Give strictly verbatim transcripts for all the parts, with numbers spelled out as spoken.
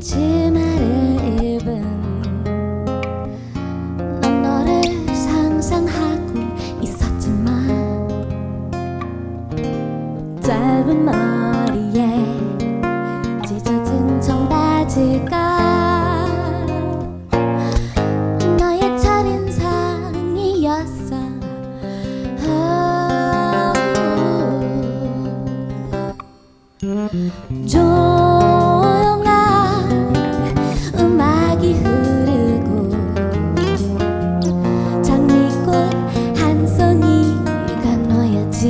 치마를 입은 넌 너를 상상하고 있었지만 짧은 머리에 찢어진 청바지가 너의 첫인상이었어. 조용한 음악이 흐르고 장미꽃 한 송이가 놓여진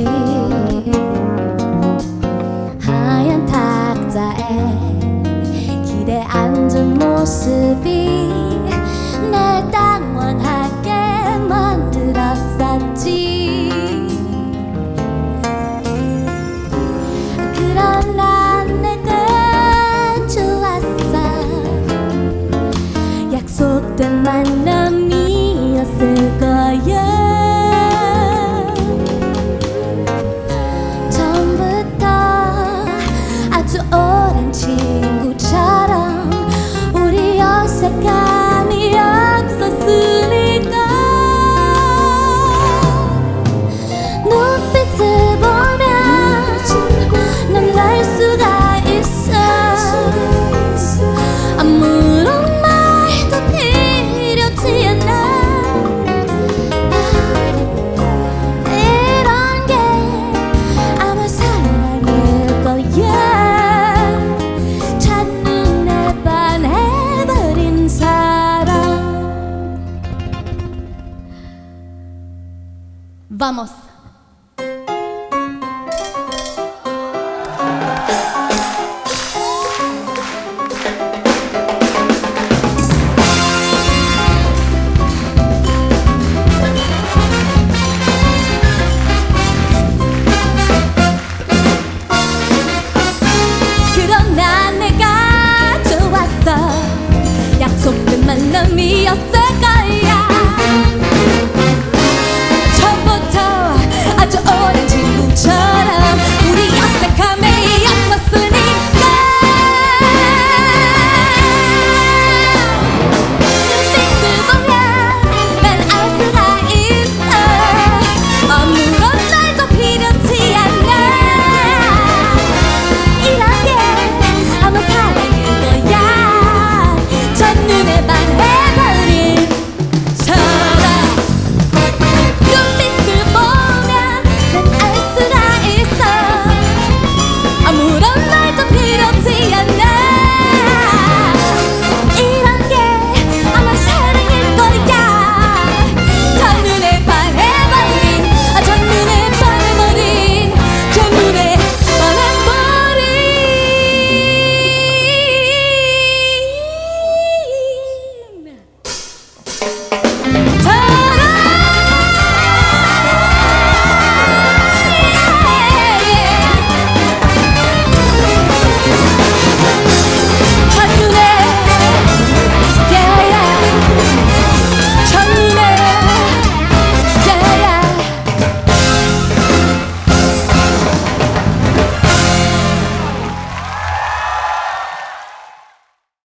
하얀 탁자에 기대 앉은 모습이 날 당황하게 만들었었지. 그러나 내가 좋았어. 약속된 만남이었을 거야. 처음부터 아주 오랜 친구처럼 우리 어색함이 없었으니까. 눈빛을 보면 난 알 수가 있어. 아무런 말도 필요치 않아. 이런 게 아마 사랑일 거야. 첫눈에 반해버린 사람. Vamos. 그러나 내가 좋았어. 약속된 만남이었어.